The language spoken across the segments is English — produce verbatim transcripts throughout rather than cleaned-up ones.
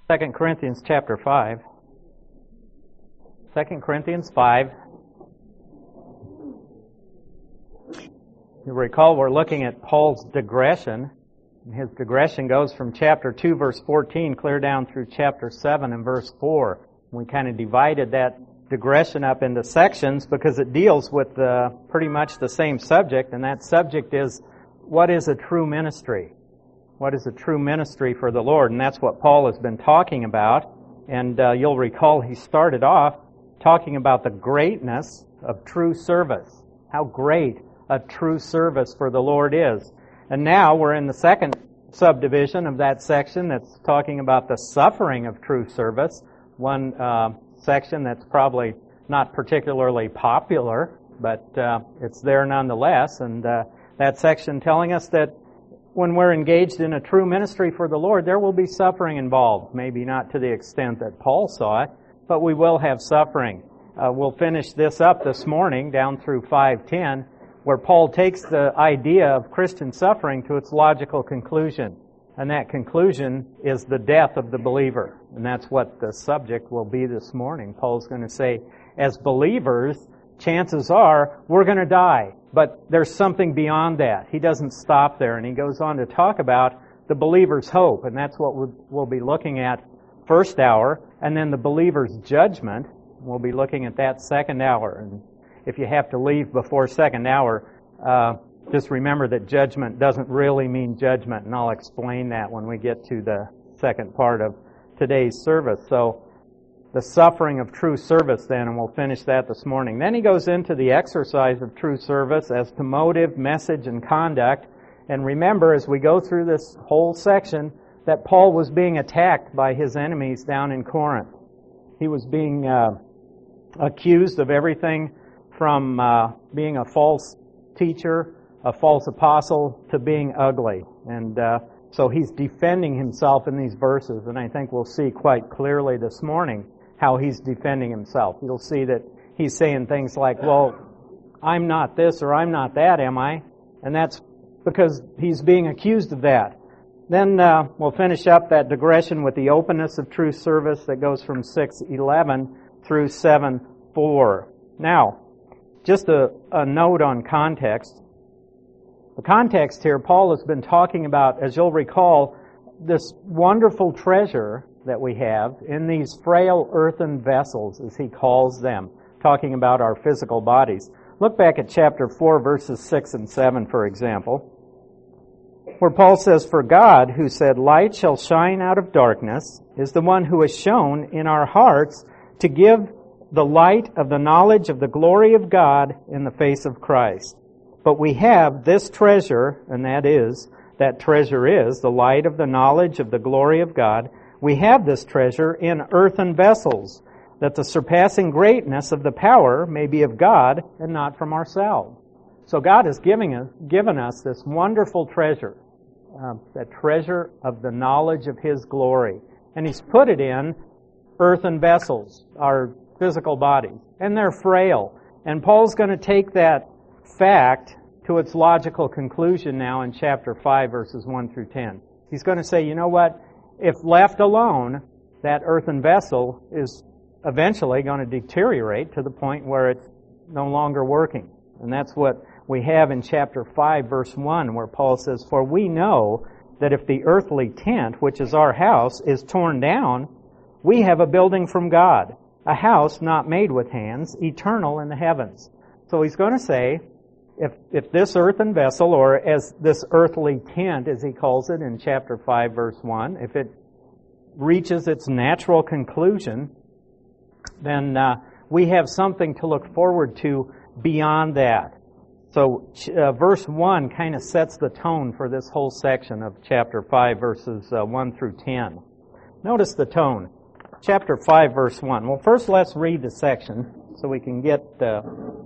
Second Corinthians chapter five. Second Corinthians five. You recall we're looking at Paul's digression. His digression goes from chapter two, verse fourteen, clear down through chapter seven and verse four. We kind of divided that digression up into sections because it deals with uh, pretty much the same subject, and that subject is, what is a true ministry? What is a true ministry for the Lord? And that's what Paul has been talking about. And uh, you'll recall he started off talking about the greatness of true service. How great a true service for the Lord is. And now we're in the second subdivision of that section that's talking about the suffering of true service. One uh, section that's probably not particularly popular, but uh, it's there nonetheless. And uh, that section telling us that when we're engaged in a true ministry for the Lord, there will be suffering involved. Maybe not to the extent that Paul saw it, but we will have suffering. Uh, we'll finish this up this morning down through five ten, where Paul takes the idea of Christian suffering to its logical conclusion. And that conclusion is the death of the believer. And that's what the subject will be this morning. Paul's going to say, as believers, chances are we're going to die. But there's something beyond that. He doesn't stop there, and he goes on to talk about the believer's hope, and that's what we'll be looking at first hour, and then the believer's judgment. We'll be looking at that second hour. And if you have to leave before second hour, uh, just remember that judgment doesn't really mean judgment, and I'll explain that when we get to the second part of today's service. So, the suffering of true service then, and we'll finish that this morning. Then he goes into the exercise of true service as to motive, message, and conduct. And remember, as we go through this whole section, that Paul was being attacked by his enemies down in Corinth. He was being uh, accused of everything from uh, being a false teacher, a false apostle, to being ugly. And uh, so he's defending himself in these verses, and I think we'll see quite clearly this morning how he's defending himself. You'll see that he's saying things like, well, I'm not this or I'm not that, am I? And that's because he's being accused of that. Then uh, we'll finish up that digression with the openness of true service that goes from six eleven through seven four. Now, just a, a note on context. The context here, Paul has been talking about, as you'll recall, this wonderful treasure that we have in these frail earthen vessels, as he calls them, talking about our physical bodies. Look back at chapter four, verses six and seven, for example, where Paul says, "For God, who said, 'Light shall shine out of darkness,' is the one who has shone in our hearts to give the light of the knowledge of the glory of God in the face of Christ. But we have this treasure," and that is, that treasure is the light of the knowledge of the glory of God. "We have this treasure in earthen vessels, that the surpassing greatness of the power may be of God and not from ourselves." So God is giving us, given us this wonderful treasure, uh, that treasure of the knowledge of His glory. And He's put it in earthen vessels, our physical bodies. And they're frail. And Paul's going to take that fact to its logical conclusion now in chapter five, verses one through ten. He's going to say, you know what? If left alone, that earthen vessel is eventually going to deteriorate to the point where it's no longer working. And that's what we have in chapter five, verse one, where Paul says, "For we know that if the earthly tent, which is our house, is torn down, we have a building from God, a house not made with hands, eternal in the heavens." So he's going to say, if if this earthen vessel, or as this earthly tent, as he calls it in chapter five, verse one, if it reaches its natural conclusion, then uh, we have something to look forward to beyond that. So uh, verse one kind of sets the tone for this whole section of chapter five, verses uh, one through ten. Notice the tone. Chapter five, verse one. Well, first let's read the section so we can get uh,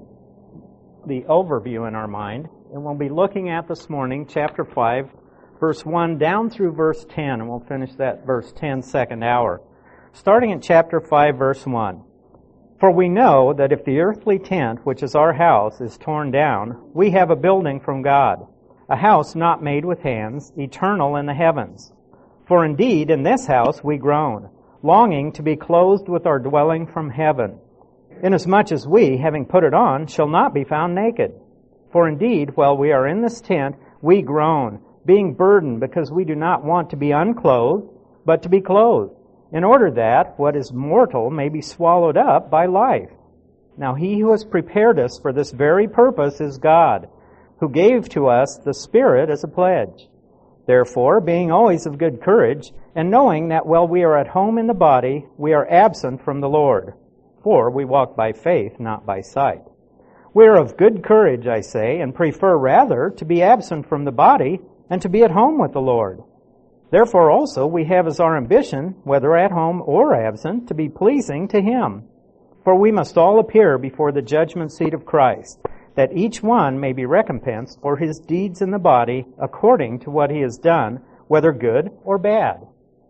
the overview in our mind. And we'll be looking at this morning, chapter five, verse one down through verse ten, and we'll finish that verse ten second hour. Starting in chapter five, verse one. "For we know that if the earthly tent, which is our house, is torn down, we have a building from God, a house not made with hands, eternal in the heavens. For indeed, in this house we groan, longing to be clothed with our dwelling from heaven, inasmuch as we, having put it on, shall not be found naked. For indeed, while we are in this tent, we groan, being burdened, because we do not want to be unclothed, but to be clothed, in order that what is mortal may be swallowed up by life. Now he who has prepared us for this very purpose is God, who gave to us the Spirit as a pledge. Therefore, being always of good courage, and knowing that while we are at home in the body, we are absent from the Lord. For we walk by faith, not by sight. We are of good courage, I say, and prefer rather to be absent from the body and to be at home with the Lord. Therefore also we have as our ambition, whether at home or absent, to be pleasing to Him. For we must all appear before the judgment seat of Christ, that each one may be recompensed for his deeds in the body according to what he has done, whether good or bad.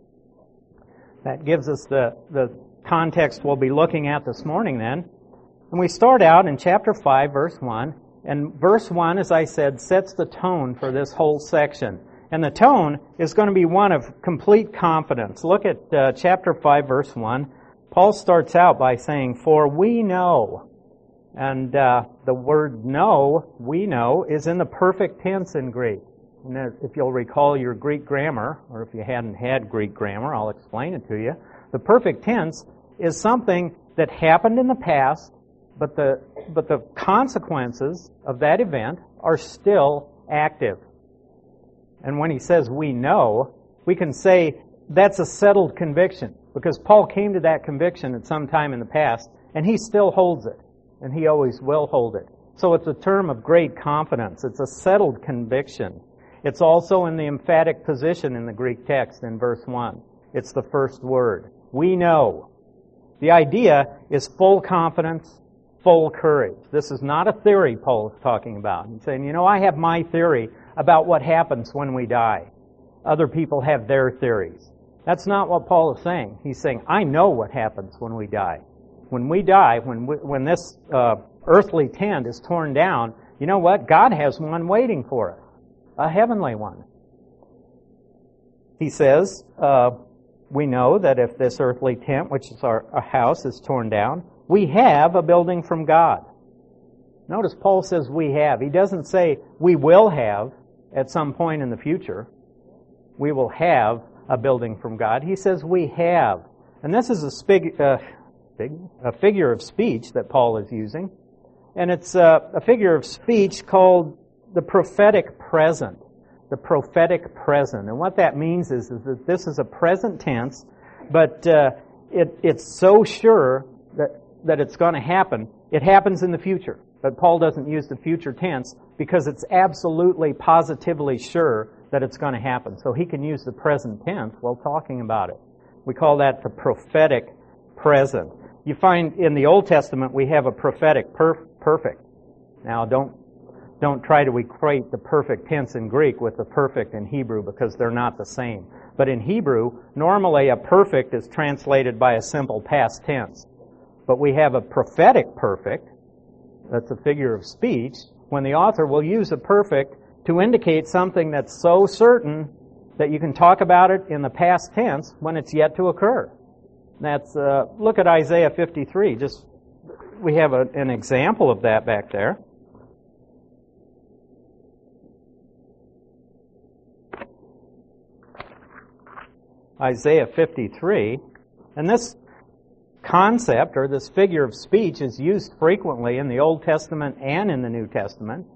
That gives us the, the context we'll be looking at this morning then. And we start out in chapter five, verse one. And verse one, as I said, sets the tone for this whole section. And the tone is going to be one of complete confidence. Look at uh, chapter five, verse one. Paul starts out by saying, "For we know." And uh, the word know, we know, is in the perfect tense in Greek. And if you'll recall your Greek grammar, or if you hadn't had Greek grammar, I'll explain it to you. The perfect tense is something that happened in the past, but the but the consequences of that event are still active. And when he says we know, we can say that's a settled conviction, because Paul came to that conviction at some time in the past, and he still holds it. And he always will hold it. So it's a term of great confidence. It's a settled conviction. It's also in the emphatic position in the Greek text in verse one. It's the first word. We know. The idea is full confidence, full courage. This is not a theory Paul is talking about. He's saying, you know, I have my theory about what happens when we die. Other people have their theories. That's not what Paul is saying. He's saying, I know what happens when we die. When we die, when we, when this uh, earthly tent is torn down, you know what? God has one waiting for us, a heavenly one. He says, uh, we know that if this earthly tent, which is our, our house, is torn down, we have a building from God. Notice Paul says we have. He doesn't say we will have at some point in the future. We will have a building from God. He says we have. And this is a spig, uh, a figure of speech that Paul is using. And it's a, a figure of speech called the prophetic present. The prophetic present. And what that means is, is that this is a present tense, but uh, it, it's so sure that, that it's going to happen. It happens in the future. But Paul doesn't use the future tense because it's absolutely, positively sure that it's going to happen. So he can use the present tense while talking about it. We call that the prophetic present. You find in the Old Testament we have a prophetic perf- perfect. Now don't don't try to equate the perfect tense in Greek with the perfect in Hebrew, because they're not the same. But in Hebrew, normally a perfect is translated by a simple past tense. But we have a prophetic perfect, that's a figure of speech, when the author will use a perfect to indicate something that's so certain that you can talk about it in the past tense when it's yet to occur. That's uh, look at Isaiah fifty-three. Just we have a, an example of that back there. Isaiah fifty-three, and this concept or this figure of speech is used frequently in the Old Testament and in the New Testament.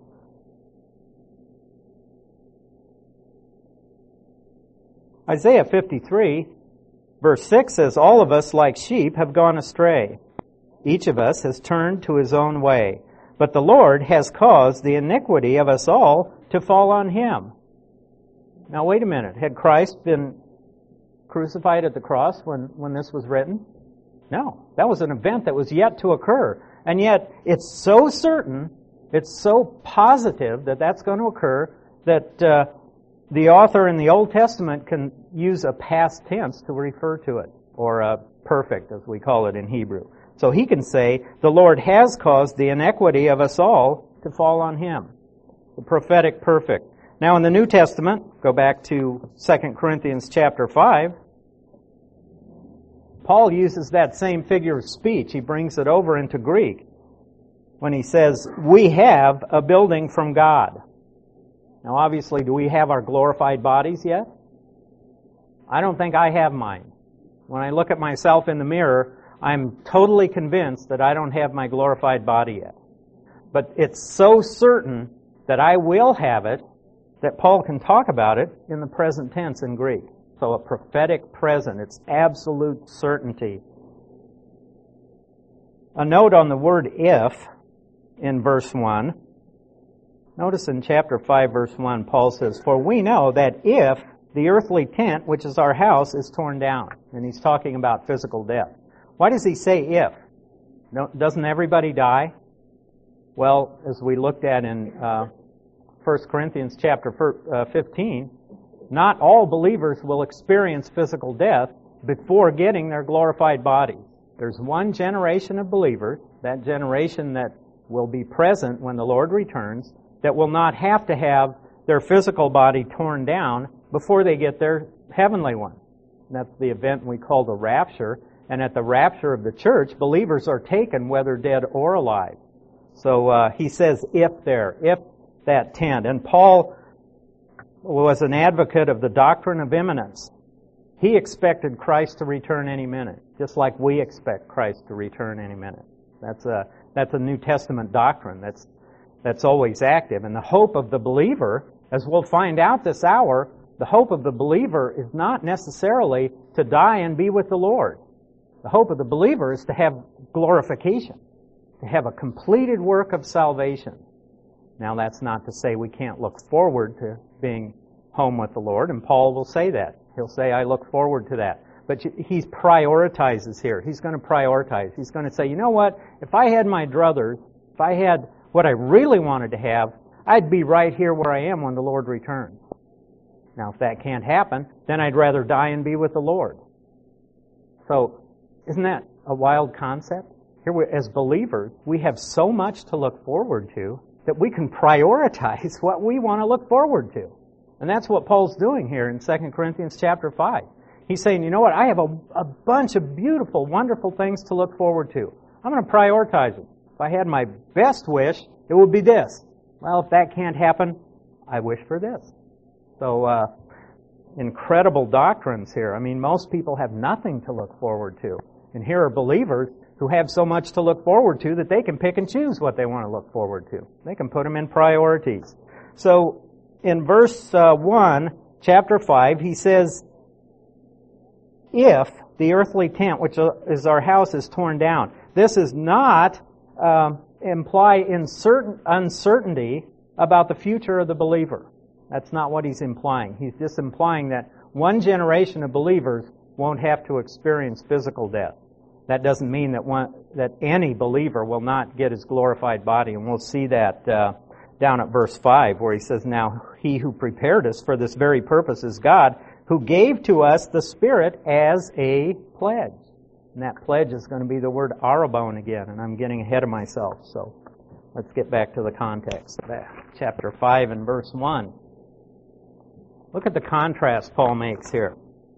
Isaiah fifty-three, verse six says, "All of us like sheep have gone astray. Each of us has turned to his own way. But the Lord has caused the iniquity of us all to fall on Him." Now wait a minute. Had Christ been crucified at the cross when, when this was written? No. That was an event that was yet to occur. And yet it's so certain, it's so positive that that's going to occur that uh, the author in the Old Testament can use a past tense to refer to it, or a perfect, as we call it in Hebrew. So he can say, the Lord has caused the iniquity of us all to fall on Him. The prophetic perfect. Now in the New Testament, go back to Second Corinthians chapter five, Paul uses that same figure of speech. He brings it over into Greek when he says, we have a building from God. Now obviously, do we have our glorified bodies yet? I don't think I have mine. When I look at myself in the mirror, I'm totally convinced that I don't have my glorified body yet. But it's so certain that I will have it that Paul can talk about it in the present tense in Greek. So a prophetic present. It's absolute certainty. A note on the word if in verse one. Notice in chapter five, verse one, Paul says, for we know that if the earthly tent, which is our house, is torn down. And he's talking about physical death. Why does he say if? No, doesn't everybody die? Well, as we looked at in uh, First Corinthians chapter fifteen, not all believers will experience physical death before getting their glorified bodies. There's one generation of believers, that generation that will be present when the Lord returns, that will not have to have their physical body torn down before they get their heavenly one. And that's the event we call the rapture. And at the rapture of the church, believers are taken whether dead or alive. So uh, he says if there, if that tent. And Paul was an advocate of the doctrine of imminence. He expected Christ to return any minute, just like we expect Christ to return any minute. That's a that's a New Testament doctrine that's that's always active. And the hope of the believer, as we'll find out this hour, the hope of the believer is not necessarily to die and be with the Lord. The hope of the believer is to have glorification, to have a completed work of salvation. Now that's not to say we can't look forward to being home with the Lord, and Paul will say that. He'll say, I look forward to that. But he prioritizes here. He's going to prioritize. He's going to say, you know what? If I had my druthers, if I had what I really wanted to have, I'd be right here where I am when the Lord returns. Now, if that can't happen, then I'd rather die and be with the Lord. So, isn't that a wild concept? Here, we, as believers, we have so much to look forward to that we can prioritize what we want to look forward to. And that's what Paul's doing here in Second Corinthians chapter five. He's saying, you know what, I have a, a bunch of beautiful, wonderful things to look forward to. I'm going to prioritize them. If I had my best wish, it would be this. Well, if that can't happen, I wish for this. So, uh, incredible doctrines here. I mean, most people have nothing to look forward to. And here are believers who have so much to look forward to that they can pick and choose what they want to look forward to. They can put them in priorities. So, in verse uh, one, chapter five, he says, if the earthly tent, which is our house, is torn down. This is not um, imply in certain uncertainty about the future of the believer. That's not what he's implying. He's just implying that one generation of believers won't have to experience physical death. That doesn't mean that one that any believer will not get his glorified body, and we'll see that uh, down at verse five, where he says, now he who prepared us for this very purpose is God, who gave to us the Spirit as a pledge. And that pledge is going to be the word arabon again, and I'm getting ahead of myself, so let's get back to the context of that. Chapter five and verse one. Look at the contrast Paul makes here.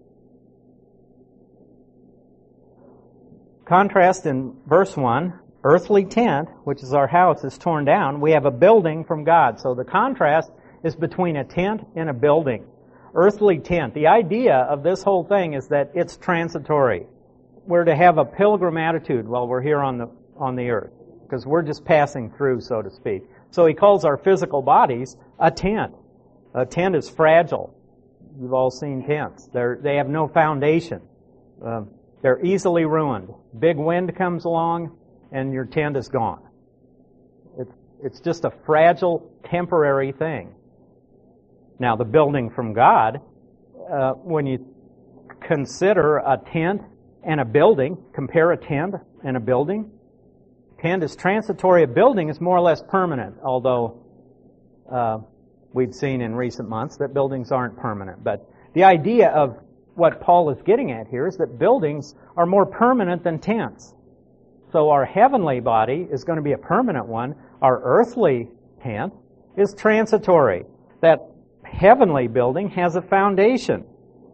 Contrast in verse one, earthly tent, which is our house, is torn down. We have a building from God. So the contrast is between a tent and a building. Earthly tent. The idea of this whole thing is that it's transitory. We're to have a pilgrim attitude while we're here on the on the earth, because we're just passing through, so to speak. So he calls our physical bodies a tent. A tent is fragile. You've all seen tents. They're, they have no foundation. Uh, they're easily ruined. Big wind comes along, and your tent is gone. It's, it's just a fragile, temporary thing. Now, the building from God, uh, when you consider a tent and a building, compare a tent and a building. Tent is transitory. A building is more or less permanent, although uh, we've seen in recent months that buildings aren't permanent. But the idea of what Paul is getting at here is that buildings are more permanent than tents. So our heavenly body is going to be a permanent one. Our earthly tent is transitory. That heavenly building has a foundation.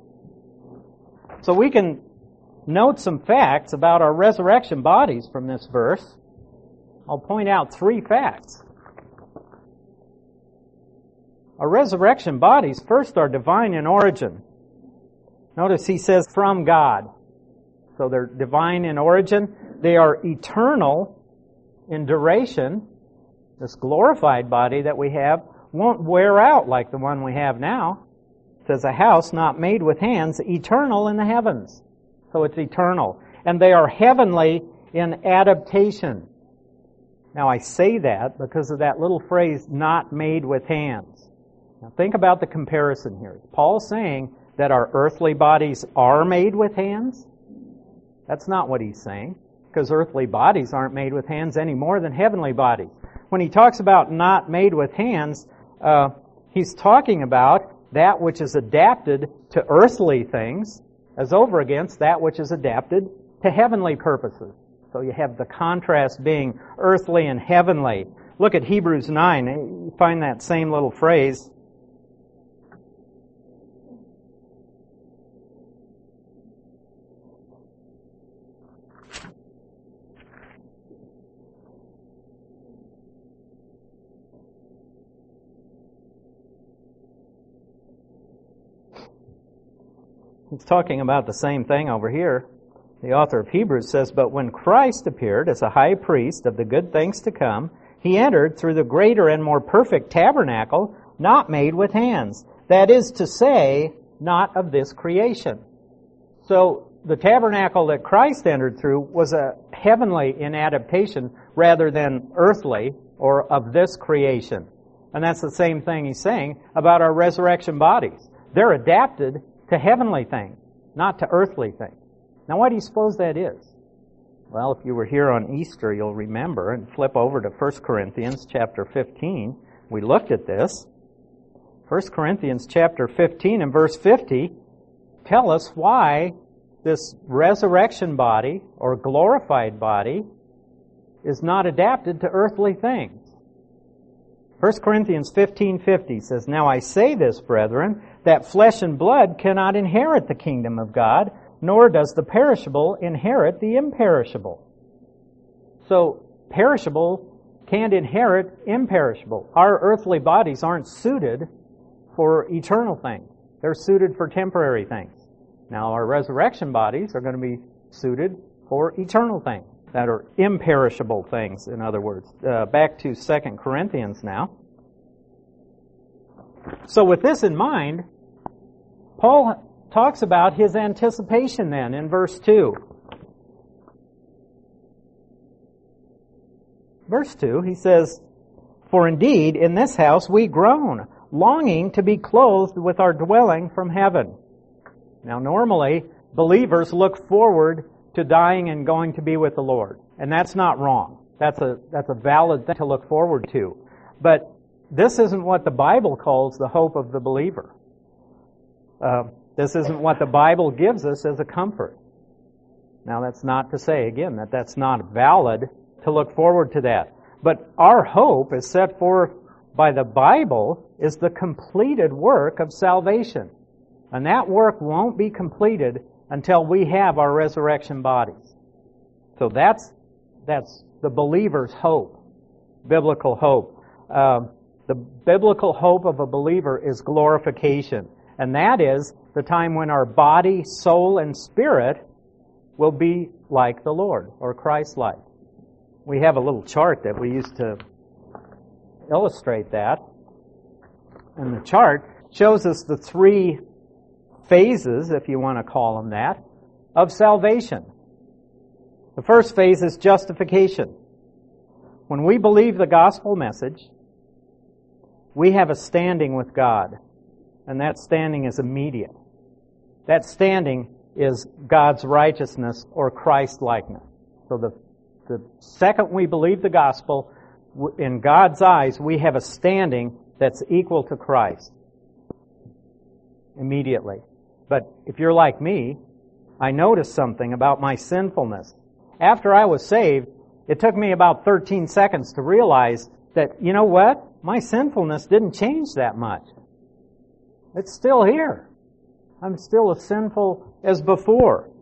So we can note some facts about our resurrection bodies from this verse. I'll point out three facts. Our resurrection bodies, first, are divine in origin. Notice he says from God. So they're divine in origin. They are eternal in duration. This glorified body that we have won't wear out like the one we have now. It says a house not made with hands, eternal in the heavens. So it's eternal. And they are heavenly in adaptation. Now I say that because of that little phrase, not made with hands. Now think about the comparison here. Paul's saying that our earthly bodies are made with hands. That's not what he's saying, because earthly bodies aren't made with hands any more than heavenly bodies. When he talks about not made with hands, uh, he's talking about that which is adapted to earthly things as over against that which is adapted to heavenly purposes. So you have the contrast being earthly and heavenly. Look at Hebrews nine. You find that same little phrase. He's talking about the same thing over here. The author of Hebrews says, "But when Christ appeared as a high priest of the good things to come, he entered through the greater and more perfect tabernacle, not made with hands. That is to say, not of this creation." So the tabernacle that Christ entered through was a heavenly in adaptation rather than earthly or of this creation. And that's the same thing he's saying about our resurrection bodies. They're adapted to heavenly things, not to earthly things. Now, what do you suppose that is? Well, if you were here on Easter, you'll remember, and flip over to First Corinthians chapter fifteen. We looked at this. First Corinthians chapter fifteen and verse fifty tell us why this resurrection body or glorified body is not adapted to earthly things. First Corinthians fifteen fifty says, "Now I say this, brethren, that flesh and blood cannot inherit the kingdom of God, nor does the perishable inherit the imperishable." So, perishable can't inherit imperishable. Our earthly bodies aren't suited for eternal things. They're suited for temporary things. Now, our resurrection bodies are going to be suited for eternal things that are imperishable things, in other words. Uh, back to Second Corinthians now. So with this in mind, Paul talks about his anticipation then in verse two. Verse two, he says, "For indeed in this house we groan, longing to be clothed with our dwelling from heaven." Now normally, believers look forward to dying and going to be with the Lord. And that's not wrong. That's a, that's a valid thing to look forward to. But this isn't what the Bible calls the hope of the believer. Uh, this isn't what the Bible gives us as a comfort. Now that's not to say, again, that that's not valid to look forward to that. But our hope is set forth by the Bible is the completed work of salvation. And that work won't be completed until we have our resurrection bodies. So that's that's the believer's hope, biblical hope. Uh, the biblical hope of a believer is glorification. And that is the time when our body, soul, and spirit will be like the Lord, or Christ-like. We have a little chart that we used to illustrate that. And the chart shows us the three phases, if you want to call them that, of salvation. The first phase is justification. When we believe the gospel message, we have a standing with God, and that standing is immediate. That standing is God's righteousness or Christ-likeness. So the, the second we believe the gospel, in God's eyes, we have a standing that's equal to Christ immediately. But if you're like me, I noticed something about my sinfulness. After I was saved, it took me about thirteen seconds to realize that, you know what? My sinfulness didn't change that much. It's still here. I'm still as sinful as before.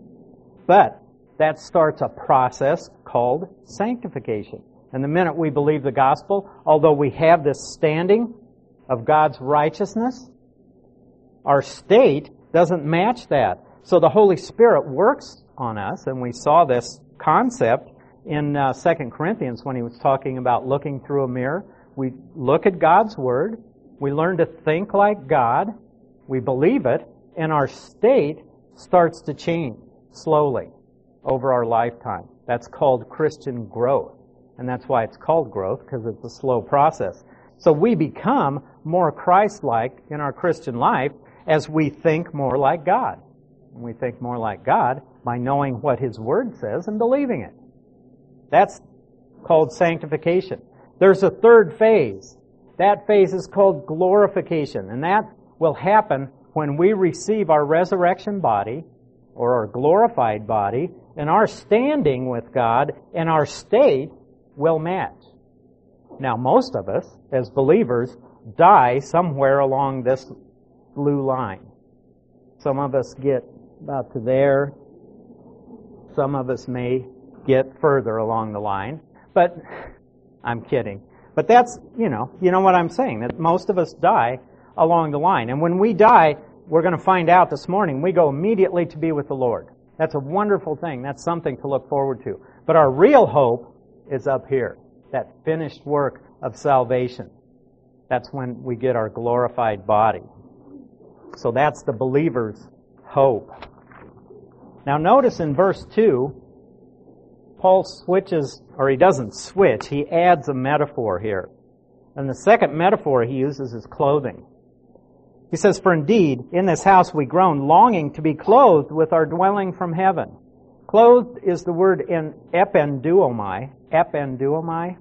But that starts a process called sanctification. And the minute we believe the gospel, although we have this standing of God's righteousness, our state doesn't match that. So the Holy Spirit works on us, and we saw this concept in uh, Second Corinthians when he was talking about looking through a mirror. We look at God's Word, we learn to think like God, we believe it, and our state starts to change slowly over our lifetime. That's called Christian growth. And that's why it's called growth, because it's a slow process. So we become more Christ-like in our Christian life as we think more like God. And we think more like God by knowing what His Word says and believing it. That's called sanctification. There's a third phase. That phase is called glorification. And that will happen when we receive our resurrection body or our glorified body, and our standing with God and our state will match. Now, most of us, as believers, die somewhere along this blue line. Some of us get about to there. Some of us may get further along the line. But, I'm kidding. But that's, you know, you know what I'm saying, that most of us die along the line. And when we die, we're going to find out this morning, we go immediately to be with the Lord. That's a wonderful thing. That's something to look forward to. But our real hope is up here, that finished work of salvation. That's when we get our glorified body. So that's the believer's hope. Now notice in verse two, Paul switches, or he doesn't switch, he adds a metaphor here. And the second metaphor he uses is clothing. He says, "For indeed, in this house we groan, longing to be clothed with our dwelling from heaven." Clothed is the word in ependuomai. Ependuomai.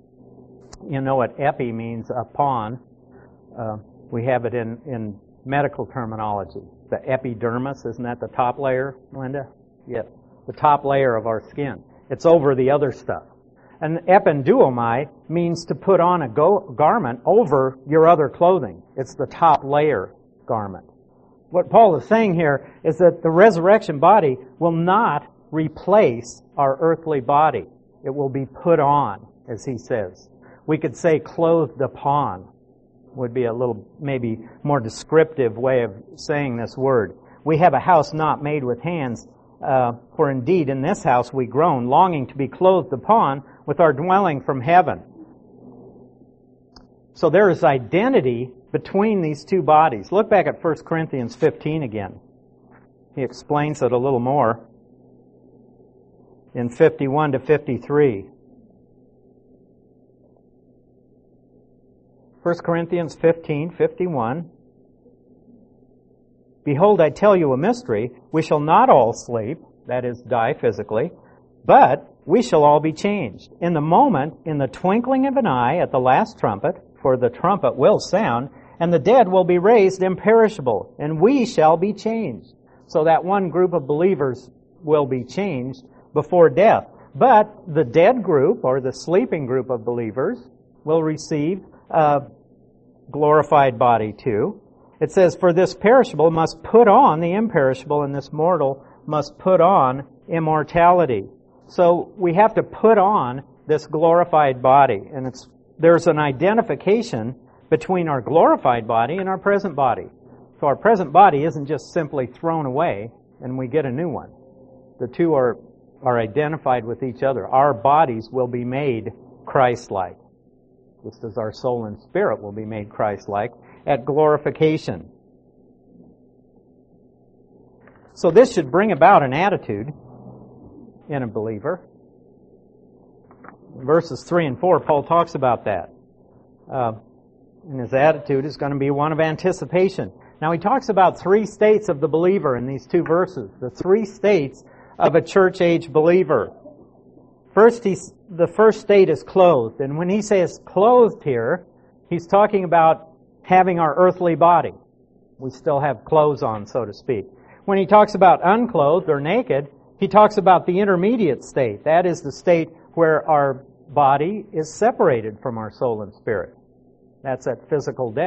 You know what epi means, upon. Uh, we have it in, in medical terminology. The epidermis, isn't that the top layer, Linda? Yes. The top layer of our skin. It's over the other stuff. And ependuomai means to put on a go- garment over your other clothing. It's the top layer garment. What Paul is saying here is that the resurrection body will not replace our earthly body. It will be put on, as he says. We could say clothed upon would be a little, maybe more descriptive way of saying this word. We have a house not made with hands, uh, for indeed in this house we groan, longing to be clothed upon with our dwelling from heaven. So there is identity between these two bodies. Look back at First Corinthians fifteen again. He explains it a little more in fifty-one to fifty-three. First Corinthians fifteen, fifty-one. "Behold, I tell you a mystery. We shall not all sleep," that is, die physically, "but we shall all be changed. In the moment, in the twinkling of an eye, at the last trumpet, for the trumpet will sound, and the dead will be raised imperishable, and we shall be changed." So that one group of believers will be changed before death. But the dead group, or the sleeping group of believers, will receive a glorified body too. It says, "For this perishable must put on the imperishable, and this mortal must put on immortality." So we have to put on this glorified body. And it's there's an identification between our glorified body and our present body. So our present body isn't just simply thrown away and we get a new one. The two are, are identified with each other. Our bodies will be made Christ-like, just as our soul and spirit will be made Christ-like at glorification. So this should bring about an attitude in a believer. In verses three and four, Paul talks about that. Uh, and his attitude is going to be one of anticipation. Now he talks about three states of the believer in these two verses. The three states of a church-age believer. First, he's, the first state is clothed. And when he says clothed here, he's talking about having our earthly body. We still have clothes on, so to speak. When he talks about unclothed or naked, he talks about the intermediate state. That is the state where our body is separated from our soul and spirit. That's at physical death.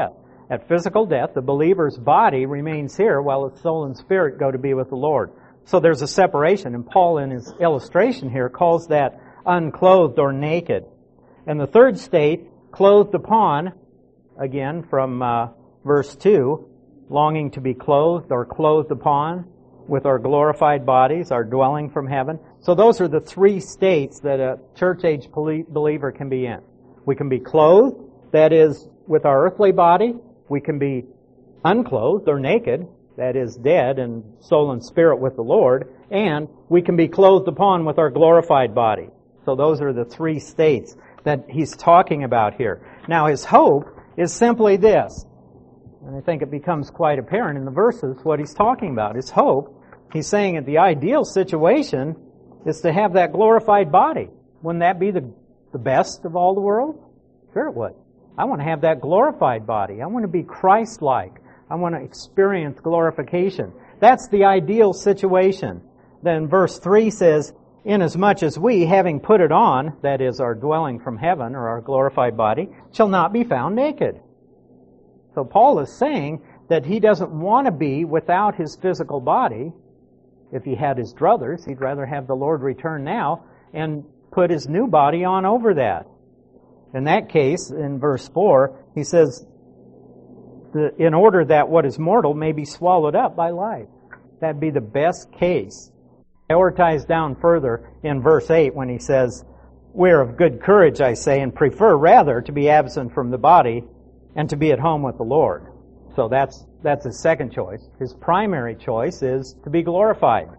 at physical death, the believer's body remains here while his soul and spirit go to be with the Lord. So there's a separation, and Paul in his illustration here calls that unclothed or naked. And the third state, clothed upon, again from uh, verse two, longing to be clothed or clothed upon with our glorified bodies, our dwelling from heaven. So those are the three states that a church-age believer can be in. We can be clothed, that is, with our earthly body. We can be unclothed or naked, that is, dead in soul and spirit with the Lord. And we can be clothed upon with our glorified body. So those are the three states that he's talking about here. Now his hope is simply this. And I think it becomes quite apparent in the verses what he's talking about. His hope, he's saying that the ideal situation is to have that glorified body. Wouldn't that be the, the best of all the world? Sure it would. I want to have that glorified body. I want to be Christ-like. I want to experience glorification. That's the ideal situation. Then verse three says, inasmuch as we, having put it on, that is our dwelling from heaven or our glorified body, shall not be found naked. So Paul is saying that he doesn't want to be without his physical body. If he had his druthers, he'd rather have the Lord return now and put his new body on over that. In that case, in verse four, he says, in order that what is mortal may be swallowed up by life. That'd be the best case. Prioritize down further in verse eight when he says, we're of good courage, I say, and prefer rather to be absent from the body and to be at home with the Lord. So that's that's his second choice. His primary choice is to be glorified.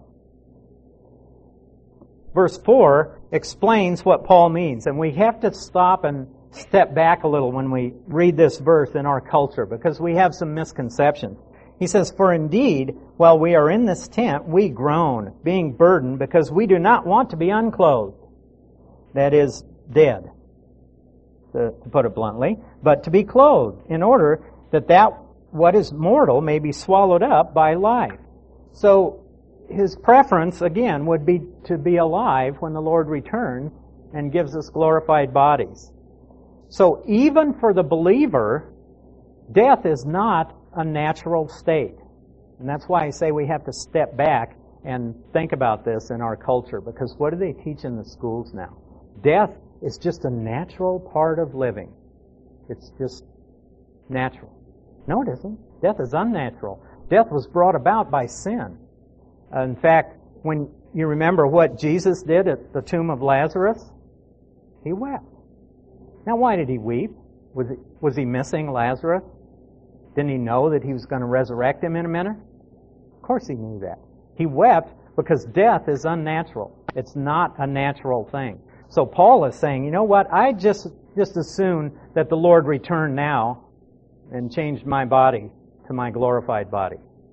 Verse four explains what Paul means, and we have to stop and step back a little when we read this verse in our culture, because we have some misconceptions. He says, for indeed, while we are in this tent, we groan, being burdened, because we do not want to be unclothed. That is, dead, to put it bluntly, but to be clothed, in order that that what is mortal may be swallowed up by life. So his preference, again, would be to be alive when the Lord returns and gives us glorified bodies. So even for the believer, death is not a natural state. And that's why I say we have to step back and think about this in our culture, because what do they teach in the schools now? Death is just a natural part of living. It's just natural. No, it isn't. Death is unnatural. Death was brought about by sin. In fact, when you remember what Jesus did at the tomb of Lazarus, he wept. Now, why did he weep? Was he, was he missing Lazarus? Didn't he know that he was going to resurrect him in a minute? Of course he knew that. He wept because death is unnatural. It's not a natural thing. So Paul is saying, you know what? I just just as soon that the Lord returned now and changed my body to my glorified body.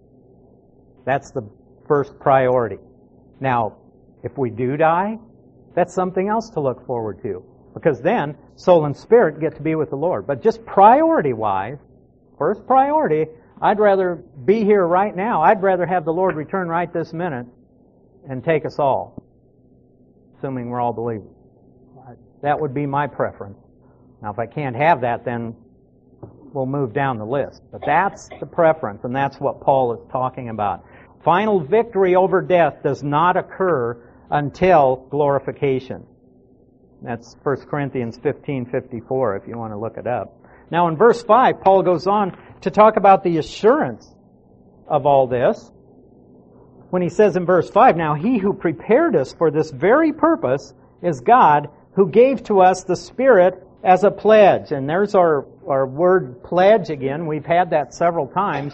That's the first priority. Now, if we do die, that's something else to look forward to, because then soul and spirit get to be with the Lord. But just priority-wise, first priority, I'd rather be here right now. I'd rather have the Lord return right this minute and take us all, assuming we're all believers. That would be my preference. Now, if I can't have that, then we'll move down the list. But that's the preference, and that's what Paul is talking about. Final victory over death does not occur until glorification. That's First Corinthians fifteen fifty-four, if you want to look it up. Now, in verse five, Paul goes on to talk about the assurance of all this. When he says in verse five, now he who prepared us for this very purpose is God, who gave to us the Spirit as a pledge. And there's our, our word pledge again. We've had that several times.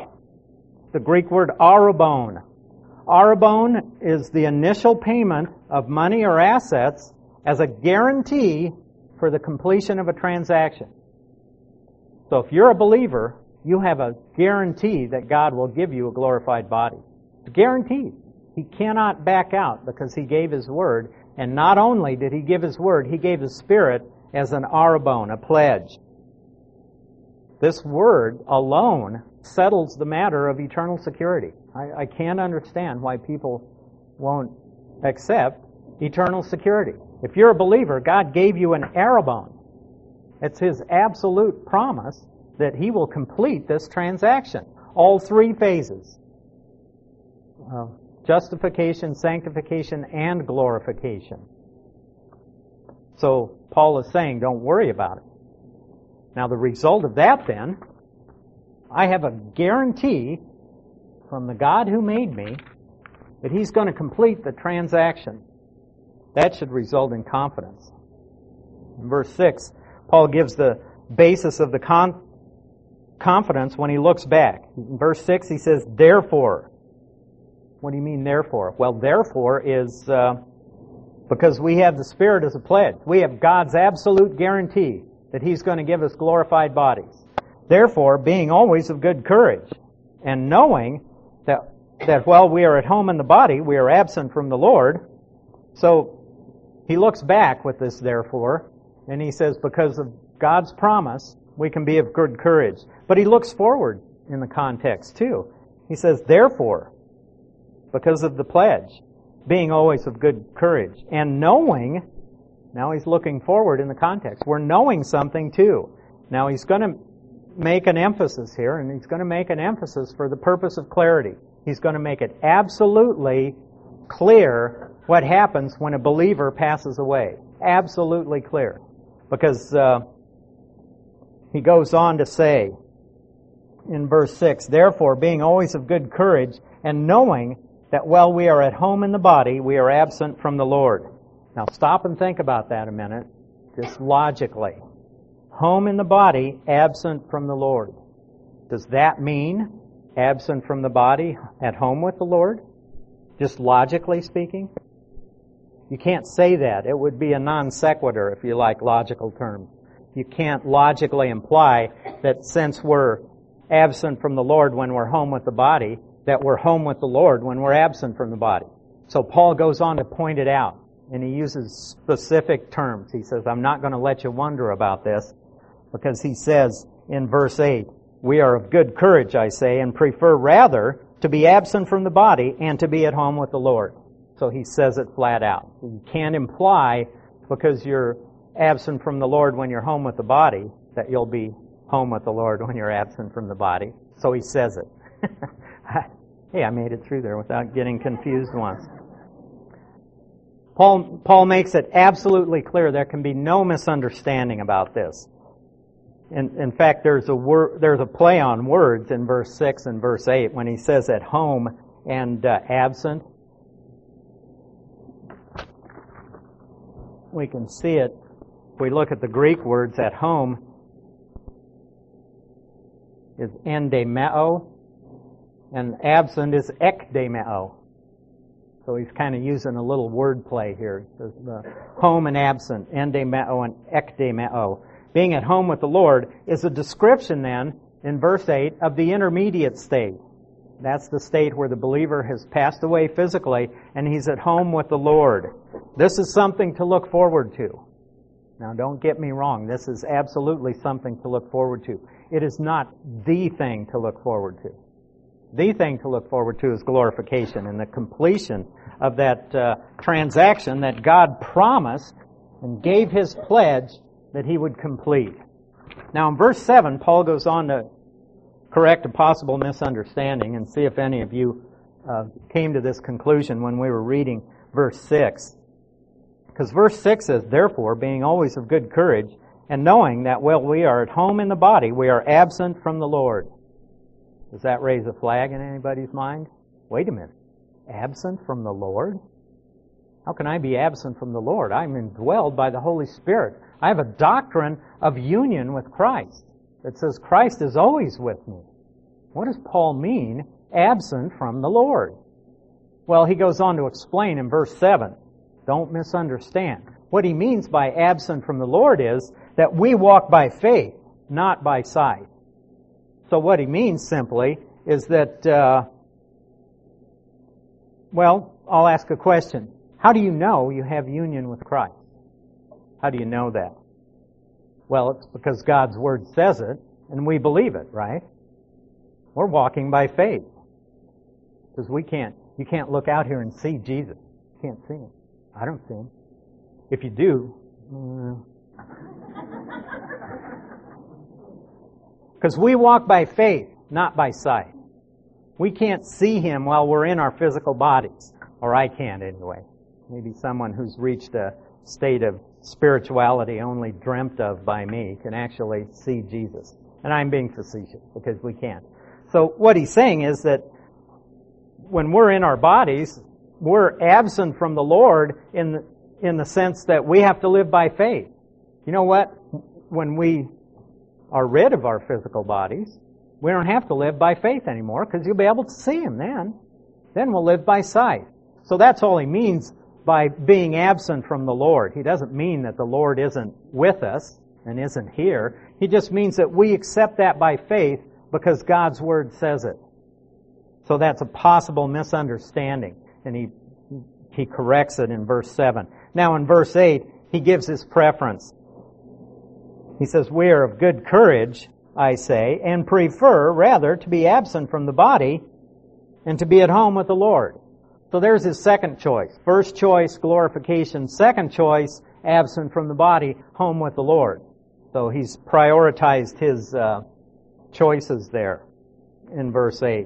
The Greek word arrabon. Arrabon is the initial payment of money or assets as a guarantee for the completion of a transaction. So if you're a believer, you have a guarantee that God will give you a glorified body. It's guaranteed. He cannot back out because He gave His word. And not only did He give His word, He gave His Spirit as an arrabon, a pledge. This word alone settles the matter of eternal security. I, I can't understand why people won't accept eternal security. If you're a believer, God gave you an arrabon. It's His absolute promise that He will complete this transaction. All three phases. Uh, justification, sanctification, and glorification. So Paul is saying, don't worry about it. Now the result of that then, I have a guarantee from the God who made me that He's going to complete the transaction. That should result in confidence. In verse six, Paul gives the basis of the con- confidence when he looks back. In verse six, he says, therefore. What do you mean, therefore? Well, therefore is uh, because we have the Spirit as a pledge. We have God's absolute guarantee that He's going to give us glorified bodies. Therefore, being always of good courage, and knowing that, that while we are at home in the body, we are absent from the Lord. So, he looks back with this therefore, and he says, because of God's promise, we can be of good courage. But he looks forward in the context too. He says, therefore, because of the pledge, being always of good courage, and knowing, now he's looking forward in the context, we're knowing something too. Now he's going to make an emphasis here, and he's going to make an emphasis for the purpose of clarity. He's going to make it absolutely clear what happens when a believer passes away. Absolutely clear. Because uh, he goes on to say in verse six, therefore, being always of good courage, and knowing that while we are at home in the body, we are absent from the Lord. Now stop and think about that a minute, just logically. Home in the body, absent from the Lord. Does that mean absent from the body, at home with the Lord? Just logically speaking? You can't say that. It would be a non sequitur, if you like logical terms. You can't logically imply that since we're absent from the Lord when we're home with the body, that we're home with the Lord when we're absent from the body. So Paul goes on to point it out, and he uses specific terms. He says, I'm not going to let you wonder about this, because he says in verse eight, we are of good courage, I say, and prefer rather to be absent from the body and to be at home with the Lord. So he says it flat out. You can't imply, because you're absent from the Lord when you're home with the body, that you'll be home with the Lord when you're absent from the body. So he says it. Hey, I made it through there without getting confused once. Paul, Paul makes it absolutely clear there can be no misunderstanding about this. In, in fact, there's a word, there's a play on words in verse six and verse eight when he says at home and uh, absent. We can see it if we look at the Greek words. At home is endemeo, and absent is ekdemeo. So he's kind of using a little word play here. He says the home and absent, endemeo and ekdemeo. Being at home with the Lord is a description then, in verse eight, of the intermediate state. That's the state where the believer has passed away physically and he's at home with the Lord. This is something to look forward to. Now don't get me wrong, this is absolutely something to look forward to. It is not the thing to look forward to. The thing to look forward to is glorification and the completion of that uh, transaction that God promised and gave His pledge that He would complete. Now in verse seven, Paul goes on to correct a possible misunderstanding and see if any of you uh, came to this conclusion when we were reading verse six. Because verse six says, therefore, being always of good courage, and knowing that while we are at home in the body, we are absent from the Lord. Does that raise a flag in anybody's mind? Wait a minute. Absent from the Lord? How can I be absent from the Lord? I'm indwelled by the Holy Spirit. I have a doctrine of union with Christ that says Christ is always with me. What does Paul mean, absent from the Lord? Well, he goes on to explain in verse seven. Don't misunderstand. What he means by absent from the Lord is that we walk by faith, not by sight. So what he means simply is that, uh, well, I'll ask a question. How do you know you have union with Christ? How do you know that? Well, it's because God's Word says it, and we believe it, right? We're walking by faith. Because we can't, you can't look out here and see Jesus. You can't see Him. I don't see Him. If you do, uh, Because we walk by faith, not by sight. We can't see Him while we're in our physical bodies. Or I can't anyway. Maybe someone who's reached a state of spirituality only dreamt of by me can actually see Jesus. And I'm being facetious because we can't. So what he's saying is that when we're in our bodies, we're absent from the Lord in the, in the sense that we have to live by faith. You know what? When we are rid of our physical bodies, we don't have to live by faith anymore because you'll be able to see Him then. Then we'll live by sight. So that's all he means by being absent from the Lord. He doesn't mean that the Lord isn't with us and isn't here. He just means that we accept that by faith because God's Word says it. So that's a possible misunderstanding. And he he corrects it in verse seven. Now in verse eight, he gives his preference. He says, "We are of good courage, I say, and prefer rather to be absent from the body and to be at home with the Lord." So there's his second choice. First choice, glorification. Second choice, absent from the body, home with the Lord. So he's prioritized his uh, choices there in verse eight.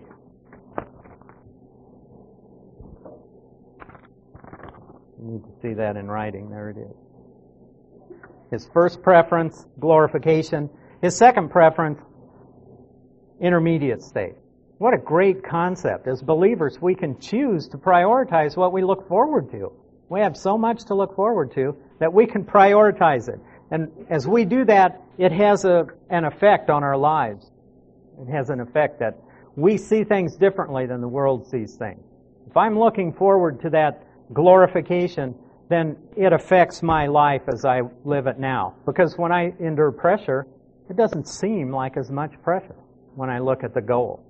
You need to see that in writing. There it is. His first preference, glorification. His second preference, intermediate state. What a great concept. As believers, we can choose to prioritize what we look forward to. We have so much to look forward to that we can prioritize it. And as we do that, it has a, an effect on our lives. It has an effect that we see things differently than the world sees things. If I'm looking forward to that glorification, then it affects my life as I live it now. Because when I endure pressure, it doesn't seem like as much pressure when I look at the goal.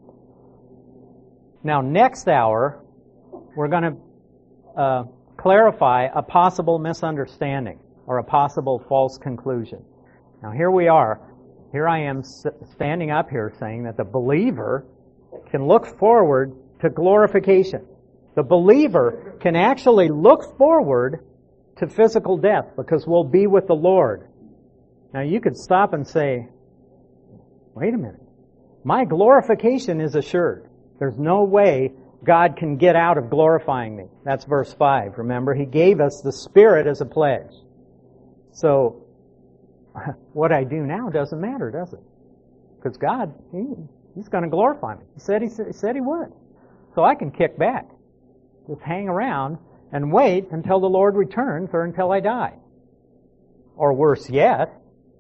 Now, next hour, we're going to uh, clarify a possible misunderstanding or a possible false conclusion. Now, here we are. Here I am standing up here saying that the believer can look forward to glorification. The believer can actually look forward to physical death because we'll be with the Lord. Now, you could stop and say, wait a minute. My glorification is assured. There's no way God can get out of glorifying me. That's verse five. Remember, He gave us the Spirit as a pledge. So, what I do now doesn't matter, does it? Because God, he, He's going to glorify me. He said he, he said He would. So I can kick back. Just hang around and wait until the Lord returns or until I die. Or worse yet,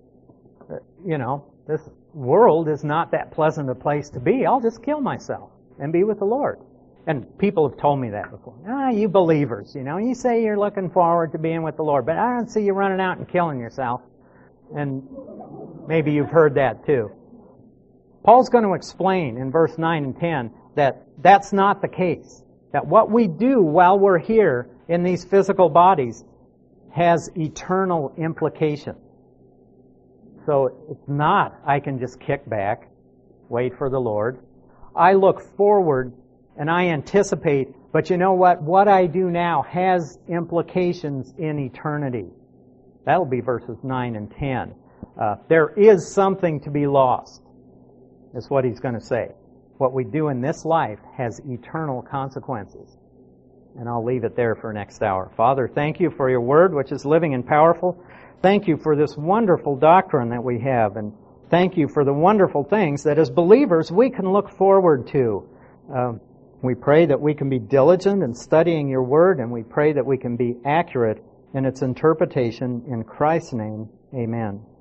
you know, this world is not that pleasant a place to be. I'll just kill myself and be with the Lord. And people have told me that before. Ah, you believers, you know, you say you're looking forward to being with the Lord, but I don't see you running out and killing yourself. And maybe you've heard that too. Paul's going to explain in verse nine and ten that that's not the case. That what we do while we're here in these physical bodies has eternal implications. So it's not, I can just kick back, wait for the Lord. I look forward and I anticipate, but you know what? What I do now has implications in eternity. That'll be verses nine and ten. Uh, there is something to be lost, is what he's going to say. What we do in this life has eternal consequences. And I'll leave it there for next hour. Father, thank you for your word, which is living and powerful. Thank you for this wonderful doctrine that we have. And thank you for the wonderful things that as believers we can look forward to. Uh, we pray that we can be diligent in studying your word, and we pray that we can be accurate in its interpretation. In Christ's name, amen.